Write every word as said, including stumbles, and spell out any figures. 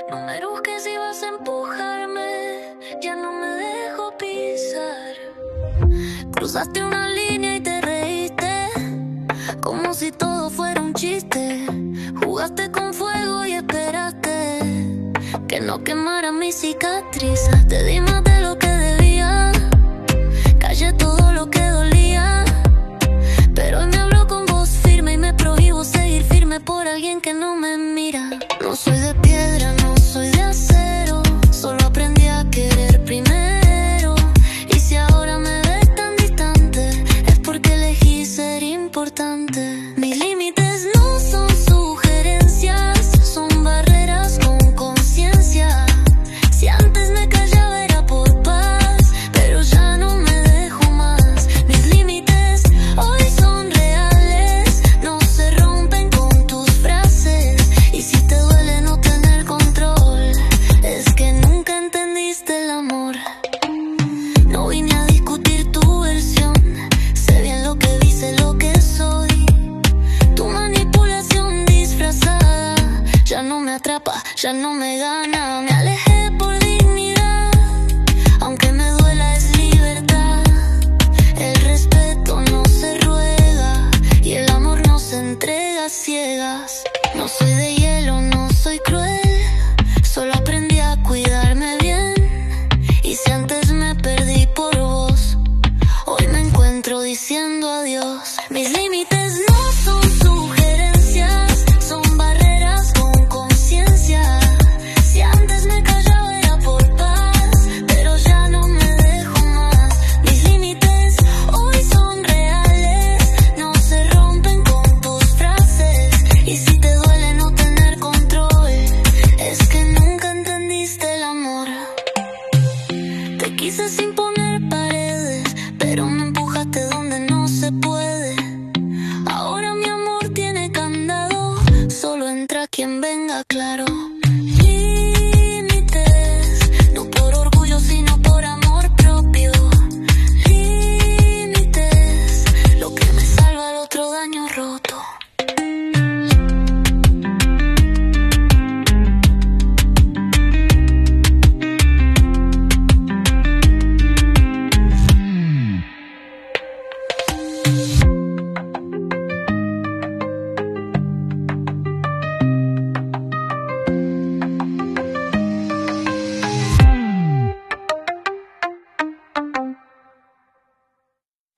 No me busques si vas a empujarme, ya no me dejo pisar. Cruzaste una línea y te reíste, como si todo fuera un chiste. Jugaste con fuego y esperaste que no quemara mi cicatriz. Te di más de lo que debía, callé todo lo que dolía, pero hoy me hablo con voz firme y me prohíbo seguir firme por alguien que no me mira. No soy de piedra, no soy de acero, solo aprendí a querer primero. Y si ahora me ves tan distante, es porque elegí ser importante. Mis límites no son sugerencias, son barreras con conciencia. Si antes me callaba era por paz, pero ya no me dejo más. Mis límites hoy son reales, no se rompen con tus frases. Y si te duele no tener control, es que nunca entendiste el amor. No vine a discutir tu versión, sé bien lo que dice, lo que soy. Tu manipulación disfrazada ya no me atrapa, ya no me gana. Me alejé por dignidad, aunque me duela es libertad. El respeto no se ruega y el amor no se entrega a ciegas. No soy de hielo, no soy cruel, solo aprendí a cuidarme bien. Y si antes me perdí por vos, hoy me encuentro diciendo adiós. Mis límites no son sugerencias, son barreras con conciencia. Si antes me callaba era por paz, pero ya no me dejo más. Mis límites hoy son reales, no se rompen con tus frases. Y si te duele no tener control, es que nunca entendiste el amor. Te quise sin poner paredes, pero me empujaste donde no se puede. Ahora mi amor tiene candado, solo entra quien venga claro.